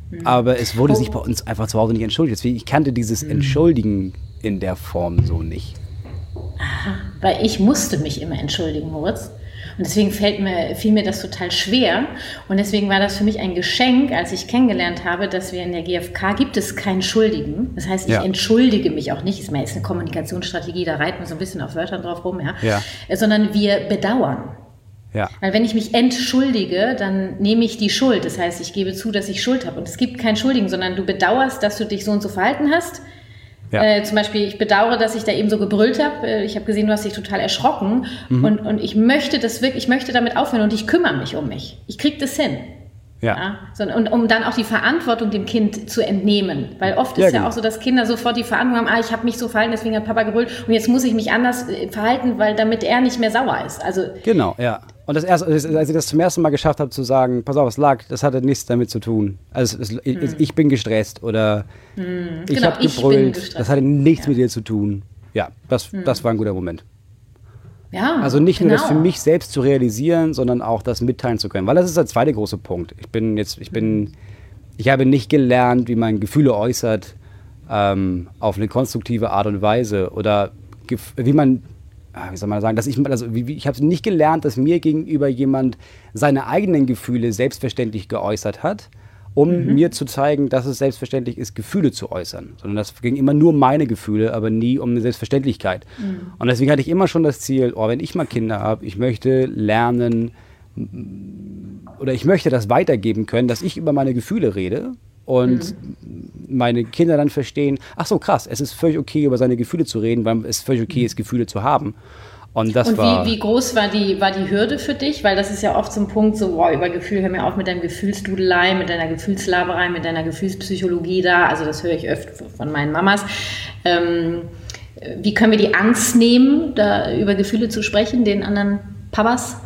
Mhm. Aber es wurde oh. sich bei uns einfach zu Hause nicht entschuldigt. Deswegen, ich kannte dieses mhm. Entschuldigen in der Form so nicht. Aha, weil ich musste mich immer entschuldigen, Moritz. Und deswegen fällt mir, fiel mir das total schwer. Und deswegen war das für mich ein Geschenk, als ich kennengelernt habe, dass wir in der G F K gibt es kein Schuldigen. Das heißt, ich ja. entschuldige mich auch nicht. Das ist eine Kommunikationsstrategie, da reiten wir so ein bisschen auf Wörtern drauf rum, ja. ja. Sondern wir bedauern. Ja. Weil wenn ich mich entschuldige, dann nehme ich die Schuld. Das heißt, ich gebe zu, dass ich Schuld habe. Und es gibt kein Schuldigen, sondern du bedauerst, dass du dich so und so verhalten hast. Ja. Äh, zum Beispiel, ich bedauere, dass ich da eben so gebrüllt habe. Ich habe gesehen, du hast dich total erschrocken. Mhm. Und, und ich möchte das wirklich, ich möchte damit aufhören und ich kümmere mich um mich. Ich kriege das hin. Ja. Ja? So, und um dann auch die Verantwortung dem Kind zu entnehmen. Weil oft ist ja, ja genau. auch so, dass Kinder sofort die Verantwortung haben, ah, ich habe mich so verhalten, deswegen hat Papa gebrüllt und jetzt muss ich mich anders verhalten, weil damit er nicht mehr sauer ist. Also, genau, ja. Und das erste, als ich das zum ersten Mal geschafft habe, zu sagen, pass auf, es lag, das hatte nichts damit zu tun. Also es, ich, hm. ich bin gestresst oder hm. ich genau, habe gebrüllt, das hatte nichts ja. mit dir zu tun. Ja, das, hm. das war ein guter Moment. Ja, also nicht genau. nur das für mich selbst zu realisieren, sondern auch das mitteilen zu können. Weil das ist der zweite große Punkt. Ich bin jetzt, ich bin, ich habe nicht gelernt, wie man Gefühle äußert ähm, auf eine konstruktive Art und Weise oder gef- wie man wie soll man sagen, dass ich, also ich habe nicht gelernt, dass mir gegenüber jemand seine eigenen Gefühle selbstverständlich geäußert hat, um mhm. mir zu zeigen, dass es selbstverständlich ist, Gefühle zu äußern. Sondern das ging immer nur meine Gefühle, aber nie um eine Selbstverständlichkeit. Mhm. Und deswegen hatte ich immer schon das Ziel, oh, wenn ich mal Kinder habe, ich möchte lernen oder ich möchte das weitergeben können, dass ich über meine Gefühle rede. Und mhm. meine Kinder dann verstehen, ach so, krass, es ist völlig okay, über seine Gefühle zu reden, weil es völlig okay ist, Gefühle zu haben. Und, das und war wie, wie groß war die, war die Hürde für dich? Weil das ist ja oft so ein Punkt, so, boah, über Gefühl, hör mir auf mit deinem Gefühlsdudelei, mit deiner Gefühlslaberei, mit deiner Gefühlspsychologie da. Also das höre ich öfter von meinen Mamas. Ähm, wie können wir die Angst nehmen, da über Gefühle zu sprechen, den anderen Papas?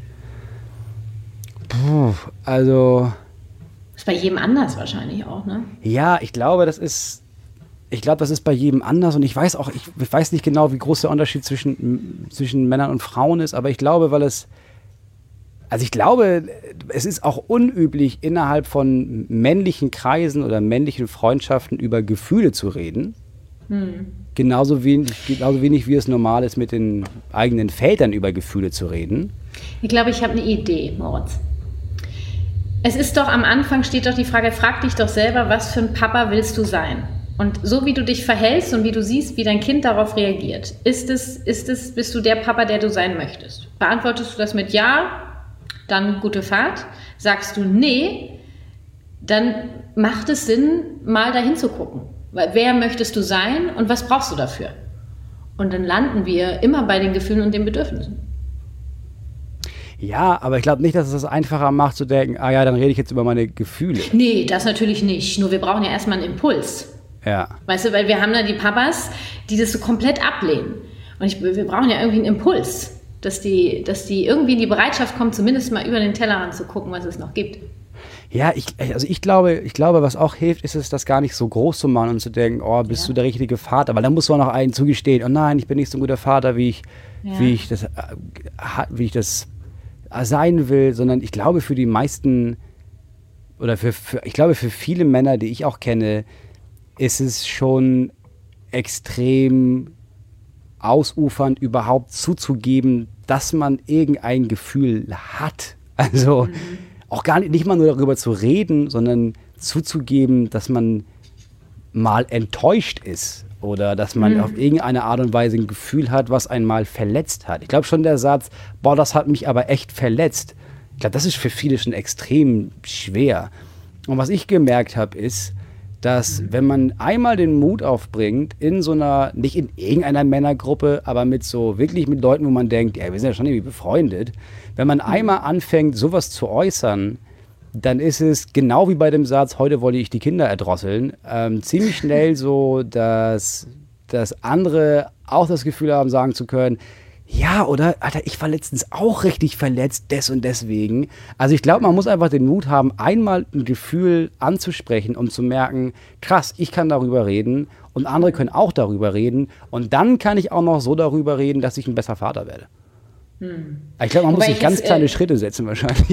Puh, also... Ist bei jedem anders wahrscheinlich auch, ne? Ja, ich glaube, das ist, ich glaube, das ist bei jedem anders und ich weiß auch, ich, ich weiß nicht genau, wie groß der Unterschied zwischen, zwischen Männern und Frauen ist, aber ich glaube, weil es, also ich glaube, es ist auch unüblich, innerhalb von männlichen Kreisen oder männlichen Freundschaften über Gefühle zu reden. Hm. Genauso wenig, genauso wenig, wie es normal ist, mit den eigenen Vätern über Gefühle zu reden. Ich glaube, ich habe eine Idee, Moritz. Es ist doch, am Anfang steht doch die Frage, frag dich doch selber, was für ein Papa willst du sein? Und so wie du dich verhältst und wie du siehst, wie dein Kind darauf reagiert, ist es, ist es, bist du der Papa, der du sein möchtest? Beantwortest du das mit Ja, dann gute Fahrt. Sagst du nee, dann macht es Sinn, mal dahin zu gucken. Wer möchtest du sein und was brauchst du dafür? Und dann landen wir immer bei den Gefühlen und den Bedürfnissen. Ja, aber ich glaube nicht, dass es das einfacher macht zu denken, ah ja, dann rede ich jetzt über meine Gefühle. Nee, das natürlich nicht. Nur wir brauchen ja erstmal einen Impuls. Ja. Weißt du, weil wir haben da die Papas, die das so komplett ablehnen. Und ich, wir brauchen ja irgendwie einen Impuls, dass die, dass die irgendwie in die Bereitschaft kommen, zumindest mal über den Tellerrand zu gucken, was es noch gibt. Ja, ich, also ich glaube, ich glaube, was auch hilft, ist es, das gar nicht so groß zu machen und zu denken, oh, bist ja. du der richtige Vater? Weil dann muss man noch einen zugestehen, oh nein, ich bin nicht so ein guter Vater, wie ich, ja. wie ich das, wie ich das sein will, sondern ich glaube für die meisten oder für, für ich glaube für viele Männer, die ich auch kenne, ist es schon extrem ausufernd, überhaupt zuzugeben, dass man irgendein Gefühl hat. Also mhm. auch gar nicht, nicht mal nur darüber zu reden, sondern zuzugeben, dass man mal enttäuscht ist. Oder dass man mhm. auf irgendeine Art und Weise ein Gefühl hat, was einen mal verletzt hat. Ich glaube schon der Satz, boah, das hat mich aber echt verletzt. Ich glaube, das ist für viele schon extrem schwer. Und was ich gemerkt habe, ist, dass mhm. wenn man einmal den Mut aufbringt, in so einer, nicht in irgendeiner Männergruppe, aber mit so, wirklich mit Leuten, wo man denkt, ja, wir sind ja schon irgendwie befreundet. Wenn man mhm. einmal anfängt, sowas zu äußern, dann ist es genau wie bei dem Satz, heute wollte ich die Kinder erdrosseln, ähm, ziemlich schnell so, dass, dass andere auch das Gefühl haben, sagen zu können, ja, oder, Alter, ich war letztens auch richtig verletzt, des und deswegen. Also ich glaube, man muss einfach den Mut haben, einmal ein Gefühl anzusprechen, um zu merken, krass, ich kann darüber reden und andere können auch darüber reden und dann kann ich auch noch so darüber reden, dass ich ein besser Vater werde. Hm. Ich glaube, man Wobei muss sich ganz es, kleine äh, Schritte setzen wahrscheinlich.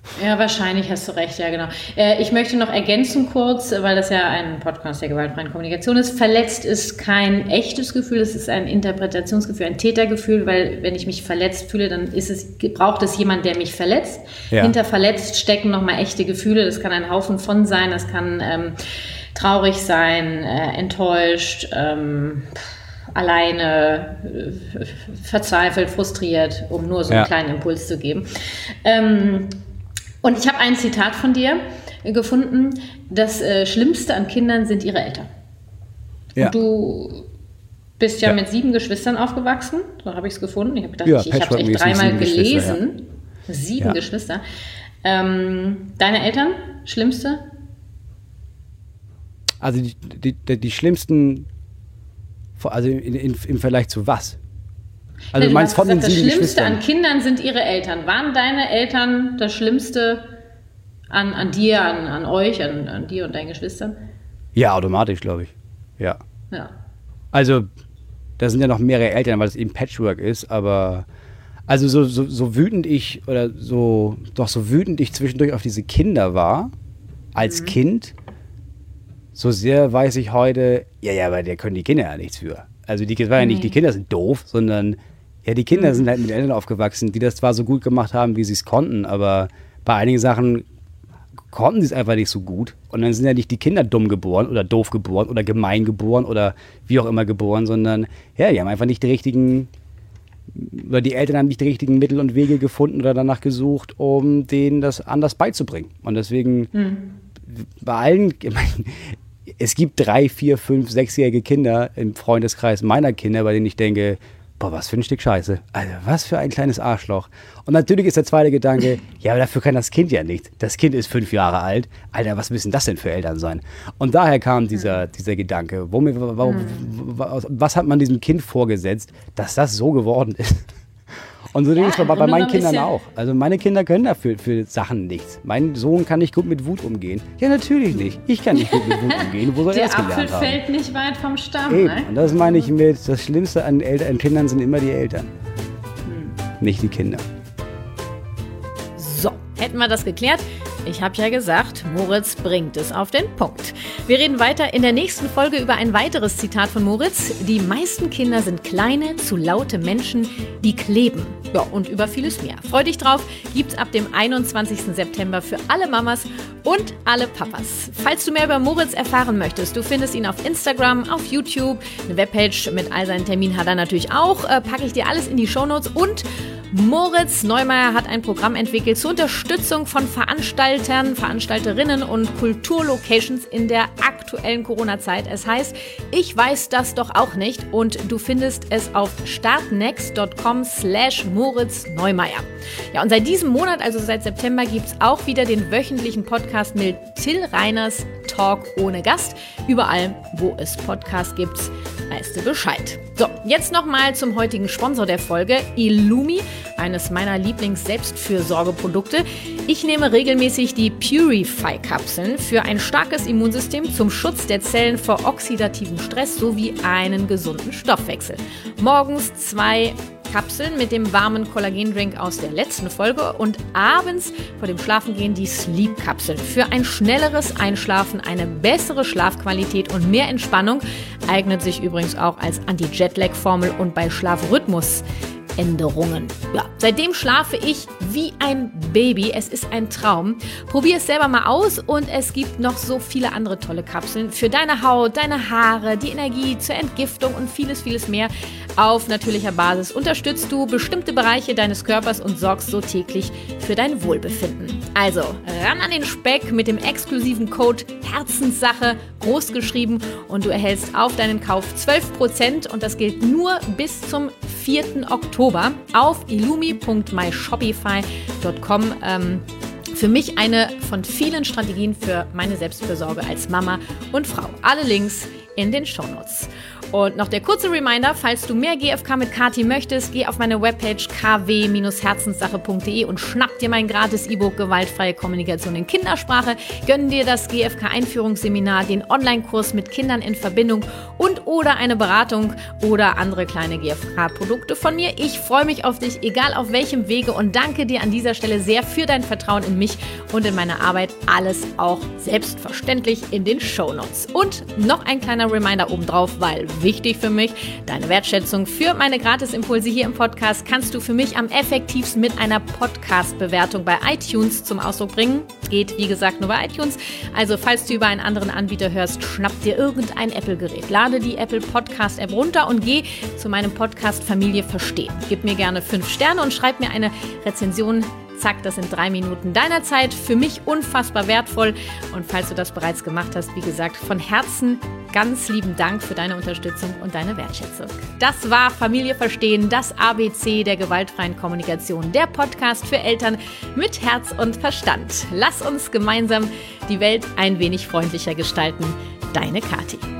Ja, wahrscheinlich hast du recht, ja genau. Äh, ich möchte noch ergänzen kurz, weil das ja ein Podcast der gewaltfreien Kommunikation ist. Verletzt ist kein echtes Gefühl, es ist ein Interpretationsgefühl, ein Tätergefühl, weil wenn ich mich verletzt fühle, dann ist es, braucht es jemand, der mich verletzt. Ja. Hinter verletzt stecken nochmal echte Gefühle, das kann ein Haufen von sein, das kann ähm, traurig sein, äh, enttäuscht, ähm, alleine, äh, verzweifelt, frustriert, um nur so einen ja. kleinen Impuls zu geben. Ähm, Und ich habe ein Zitat von dir gefunden, das äh, Schlimmste an Kindern sind ihre Eltern. Ja. Und du bist ja, ja mit sieben Geschwistern aufgewachsen, so habe ich es gefunden. Ich habe gedacht, ja, ich, ich habe es echt dreimal gelesen. Ja. Sieben ja. Geschwister. Ähm, deine Eltern, Schlimmste? Also die, die, die schlimmsten, also in, in, im Vergleich zu was? Also du meinst von gesagt, den sieben das Schlimmste Geschwistern? An Kindern sind ihre Eltern. Waren deine Eltern das Schlimmste an, an dir, an, an euch, an, an dir und deinen Geschwistern? Ja, automatisch, glaube ich. Ja. ja. Also, da sind ja noch mehrere Eltern, weil es eben Patchwork ist, aber also so, so, so wütend ich oder so, doch so wütend ich zwischendurch auf diese Kinder war, als mhm. Kind, so sehr weiß ich heute, ja, ja, aber da können die Kinder ja nichts für. Also die, war ja nicht, die Kinder sind doof, sondern ja, die Kinder mhm. sind halt mit Eltern aufgewachsen, die das zwar so gut gemacht haben, wie sie es konnten, aber bei einigen Sachen konnten sie es einfach nicht so gut. Und dann sind ja nicht die Kinder dumm geboren oder doof geboren oder gemein geboren oder wie auch immer geboren, sondern ja, die haben einfach nicht die richtigen, oder die Eltern haben nicht die richtigen Mittel und Wege gefunden oder danach gesucht, um denen das anders beizubringen. Und deswegen mhm. bei allen, ich meine, es gibt drei, vier, fünf, sechsjährige Kinder im Freundeskreis meiner Kinder, bei denen ich denke, boah, was für ein Stück Scheiße. Also, was für ein kleines Arschloch. Und natürlich ist der zweite Gedanke, ja, aber dafür kann das Kind ja nichts. Das Kind ist fünf Jahre alt. Alter, was müssen das denn für Eltern sein? Und daher kam dieser, dieser Gedanke, womit, warum, was hat man diesem Kind vorgesetzt, dass das so geworden ist? Und so ja, ist es bei, bei meinen Kindern auch. Also meine Kinder können dafür für Sachen nichts. Mein Sohn kann nicht gut mit Wut umgehen. Ja, natürlich nicht. Ich kann nicht gut mit Wut umgehen. Wo soll er das gelernt haben? Der Apfel fällt nicht weit vom Stamm. Eben. Ne? Und das meine ich mit, das Schlimmste an, Eltern, an Kindern sind immer die Eltern. Hm. Nicht die Kinder. So, hätten wir das geklärt. Ich habe ja gesagt, Moritz bringt es auf den Punkt. Wir reden weiter in der nächsten Folge über ein weiteres Zitat von Moritz. Die meisten Kinder sind kleine, zu laute Menschen, die kleben. Ja, und über vieles mehr. Freu dich drauf, gibt's ab dem einundzwanzigsten September für alle Mamas und alle Papas. Falls du mehr über Moritz erfahren möchtest, du findest ihn auf Instagram, auf YouTube, eine Webpage mit all seinen Terminen hat er natürlich auch. Äh, packe ich dir alles in die Shownotes und Moritz Neumeier hat ein Programm entwickelt zur Unterstützung von Veranstaltern, Veranstalterinnen und Kulturlocations in der aktuellen Corona-Zeit. Es heißt, ich weiß das doch auch nicht und du findest es auf startnext.com slash Moritz Neumeier. Ja, und seit diesem Monat, also seit September, gibt es auch wieder den wöchentlichen Podcast mit Till Reiners Talk ohne Gast. Überall, wo es Podcasts gibt, weißt du Bescheid. So, jetzt nochmal zum heutigen Sponsor der Folge, Illumi, eines meiner Lieblings-Selbstfürsorgeprodukte. Ich nehme regelmäßig die Purify-Kapseln für ein starkes Immunsystem zum Schutz der Zellen vor oxidativem Stress sowie einen gesunden Stoffwechsel. Morgens zwei Kapseln mit dem warmen Kollagendrink aus der letzten Folge und abends vor dem Schlafengehen die Sleep-Kapseln. Für ein schnelleres Einschlafen, eine bessere Schlafqualität und mehr Entspannung, eignet sich übrigens auch als Anti-Jetlag-Formel und bei Schlafrhythmusänderungen. Ja, seitdem schlafe ich wie ein Baby. Es ist ein Traum. Probier es selber mal aus und es gibt noch so viele andere tolle Kapseln für deine Haut, deine Haare, die Energie zur Entgiftung und vieles, vieles mehr. Auf natürlicher Basis unterstützt du bestimmte Bereiche deines Körpers und sorgst so täglich für dein Wohlbefinden. Also, ran an den Speck mit dem exklusiven Code Herzenssache, großgeschrieben, und du erhältst auf deinen Kauf zwölf Prozent und das gilt nur bis zum vierten Oktober auf illumi punkt my shopify punkt com. Ähm, für mich eine von vielen Strategien für meine Selbstfürsorge als Mama und Frau. Alle Links in den Shownotes. Und noch der kurze Reminder, falls du mehr G F K mit Kathi möchtest, geh auf meine Webpage k w herzenssache punkt d e und schnapp dir mein gratis E-Book Gewaltfreie Kommunikation in Kindersprache, gönn dir das G F K-Einführungsseminar, den Online-Kurs mit Kindern in Verbindung und oder eine Beratung oder andere kleine G F K-Produkte von mir. Ich freue mich auf dich, egal auf welchem Wege, und danke dir an dieser Stelle sehr für dein Vertrauen in mich und in meine Arbeit. Alles auch selbstverständlich in den Shownotes. Und noch ein kleiner Reminder obendrauf, weil wichtig für mich, deine Wertschätzung für meine Gratisimpulse hier im Podcast kannst du für mich am effektivsten mit einer Podcast-Bewertung bei iTunes zum Ausdruck bringen. Geht, wie gesagt, nur bei iTunes. Also, falls du über einen anderen Anbieter hörst, schnapp dir irgendein Apple-Gerät. Lade die Apple Podcast-App runter und geh zu meinem Podcast Familie verstehen. Gib mir gerne fünf Sterne und schreib mir eine Rezension. Zack, das sind drei Minuten deiner Zeit. Für mich unfassbar wertvoll. Und falls du das bereits gemacht hast, wie gesagt, von Herzen ganz lieben Dank für deine Unterstützung und deine Wertschätzung. Das war Familie verstehen, das A B C der gewaltfreien Kommunikation, der Podcast für Eltern mit Herz und Verstand. Lass uns gemeinsam die Welt ein wenig freundlicher gestalten. Deine Kathi.